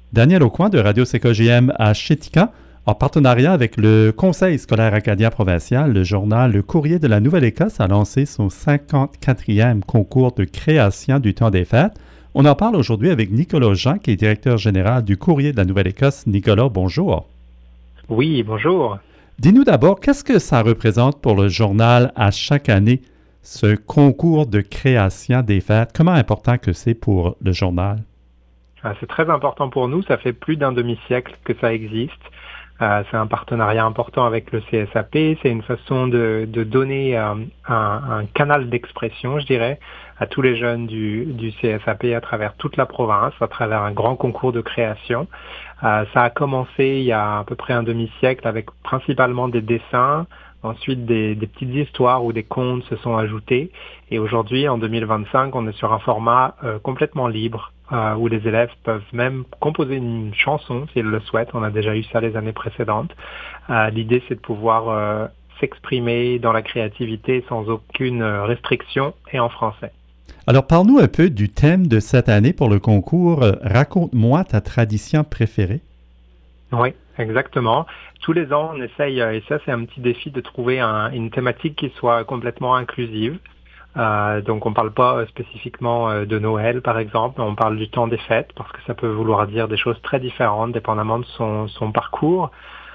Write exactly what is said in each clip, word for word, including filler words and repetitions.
Daniel Aucoin de Radio C K G M à Chética, en partenariat avec le Conseil scolaire acadien provincial, le journal Le Courrier de la Nouvelle-Écosse a lancé son cinquante-quatrième concours de création du temps des fêtes. On en parle aujourd'hui avec Nicolas Jean, qui est directeur général du Courrier de la Nouvelle-Écosse. Nicolas, bonjour. Oui, bonjour. Dis-nous d'abord, qu'est-ce que ça représente pour le journal à chaque année, ce concours de création des fêtes? Comment important que c'est pour le journal? Ah, c'est très important pour nous. Ça fait plus d'un demi-siècle que ça existe. Euh, c'est un partenariat important avec le C S A P. C'est une façon de, de donner euh, un, un canal d'expression, je dirais, à tous les jeunes du, du C S A P à travers toute la province, à travers un grand concours de création. Euh, ça a commencé il y a à peu près un demi-siècle avec principalement des dessins. Ensuite, des, des petites histoires ou des contes se sont ajoutés. Et aujourd'hui, en deux mille vingt-cinq, on est sur un format euh, complètement libre, euh, où les élèves peuvent même composer une chanson s'ils le souhaitent. On a déjà eu ça les années précédentes. Euh, l'idée, c'est de pouvoir euh, s'exprimer dans la créativité sans aucune restriction et en français. Alors, parle-nous un peu du thème de cette année pour le concours. Raconte-moi ta tradition préférée. Oui, exactement. Tous les ans, on essaye, et ça c'est un petit défi, de trouver un, une thématique qui soit complètement inclusive. Euh, donc on ne parle pas spécifiquement de Noël par exemple, on parle du temps des fêtes parce que ça peut vouloir dire des choses très différentes dépendamment de son, son parcours.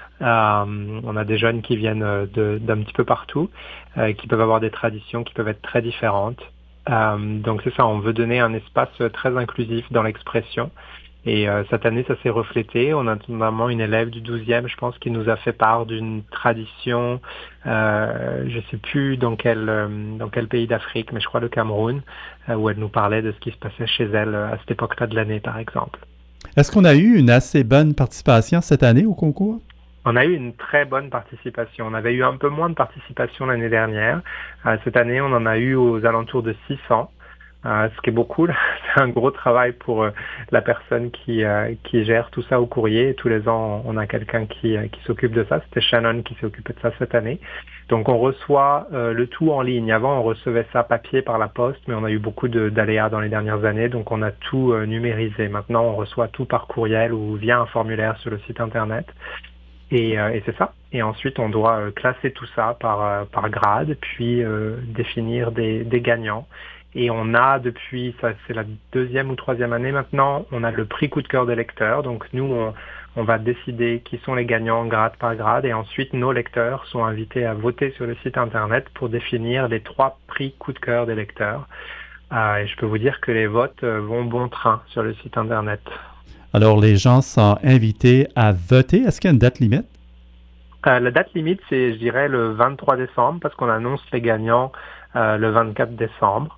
Euh, on a des jeunes qui viennent de, d'un petit peu partout, euh, qui peuvent avoir des traditions qui peuvent être très différentes. Euh, donc c'est ça, on veut donner un espace très inclusif dans l'expression. Et euh, cette année, ça s'est reflété. On a notamment une élève du douzième, je pense, qui nous a fait part d'une tradition, euh, je ne sais plus dans quel, euh, dans quel pays d'Afrique, mais je crois le Cameroun, euh, où elle nous parlait de ce qui se passait chez elle à cette époque-là de l'année, par exemple. Est-ce qu'on a eu une assez bonne participation cette année au concours? On a eu une très bonne participation. On avait eu un peu moins de participation l'année dernière. Euh, cette année, on en a eu aux alentours de six cents. Euh, ce qui est beaucoup, c'est un gros travail pour euh, la personne qui euh, qui gère tout ça au courrier. Et tous les ans, on a quelqu'un qui euh, qui s'occupe de ça. C'était Shannon qui s'est occupé de ça cette année. Donc, on reçoit euh, le tout en ligne. Avant, on recevait ça papier par la poste, mais on a eu beaucoup de, d'aléas dans les dernières années, donc on a tout euh, numérisé. Maintenant, on reçoit tout par courriel ou via un formulaire sur le site Internet. Et, euh, et c'est ça. Et ensuite, on doit euh, classer tout ça par euh, par grade, puis euh, définir des, des gagnants. Et on a depuis, ça c'est la deuxième ou troisième année maintenant, on a le prix coup de cœur des lecteurs. Donc nous, on, on va décider qui sont les gagnants grade par grade. Et ensuite, nos lecteurs sont invités à voter sur le site Internet pour définir les trois prix coup de cœur des lecteurs. Euh, et je peux vous dire que les votes vont bon train sur le site Internet. Alors, les gens sont invités à voter. Est-ce qu'il y a une date limite? Euh, la date limite, c'est, je dirais, le vingt-trois décembre, parce qu'on annonce les gagnants euh, le vingt-quatre décembre.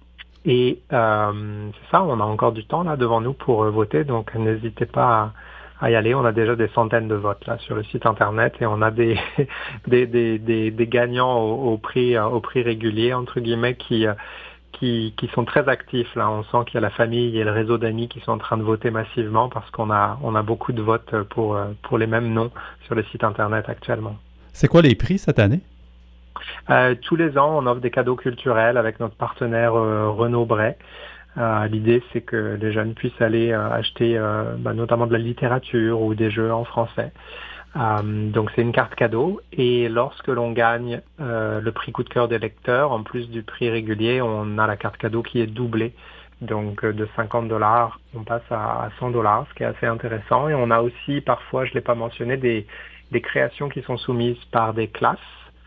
Et euh, c'est ça, on a encore du temps là devant nous pour euh, voter, donc n'hésitez pas à, à y aller. On a déjà des centaines de votes là sur le site Internet et on a des des, des, des, des gagnants au, au prix au prix régulier entre guillemets qui qui qui sont très actifs là. On sent qu'il y a la famille et le réseau d'amis qui sont en train de voter massivement parce qu'on a on a beaucoup de votes pour pour les mêmes noms sur le site Internet actuellement. C'est quoi les prix cette année? Euh, tous les ans, on offre des cadeaux culturels avec notre partenaire euh, Renaud Bray. Euh, l'idée, c'est que les jeunes puissent aller euh, acheter euh, bah, notamment de la littérature ou des jeux en français. Euh, donc, c'est une carte cadeau. Et lorsque l'on gagne euh, le prix coup de cœur des lecteurs, en plus du prix régulier, on a la carte cadeau qui est doublée. Donc, euh, de cinquante dollars, on passe à, à cent dollars, ce qui est assez intéressant. Et on a aussi, parfois, je ne l'ai pas mentionné, des, des créations qui sont soumises par des classes.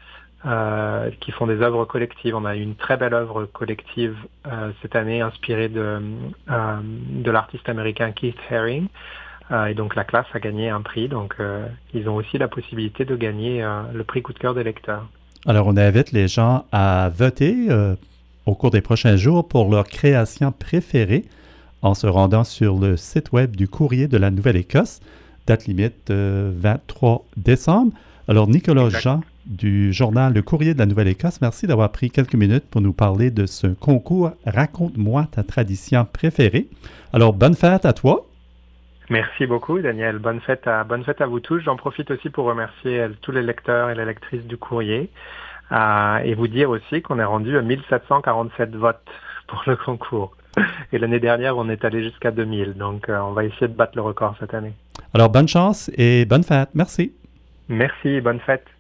Euh, qui font des œuvres collectives. On a eu une très belle œuvre collective euh, cette année inspirée de, euh, de l'artiste américain Keith Haring. Euh, et donc la classe a gagné un prix. Donc euh, ils ont aussi la possibilité de gagner euh, le prix coup de cœur des lecteurs. Alors on invite les gens à voter euh, au cours des prochains jours pour leur création préférée en se rendant sur le site web du Courrier de la Nouvelle-Écosse. Date limite euh, vingt-trois décembre. Alors Nicolas exact. Jean du journal Le Courrier de la Nouvelle-Écosse, merci d'avoir pris quelques minutes pour nous parler de ce concours « Raconte-moi ta tradition préférée ». Alors, bonne fête à toi. Merci beaucoup, Daniel. Bonne fête à, bonne fête à vous tous. J'en profite aussi pour remercier tous les lecteurs et les lectrices du Courrier euh, et vous dire aussi qu'on est rendu à mille sept cent quarante-sept votes pour le concours. Et l'année dernière, on est allé jusqu'à deux mille. Donc, euh, on va essayer de battre le record cette année. Alors, bonne chance et bonne fête. Merci. Merci, bonne fête.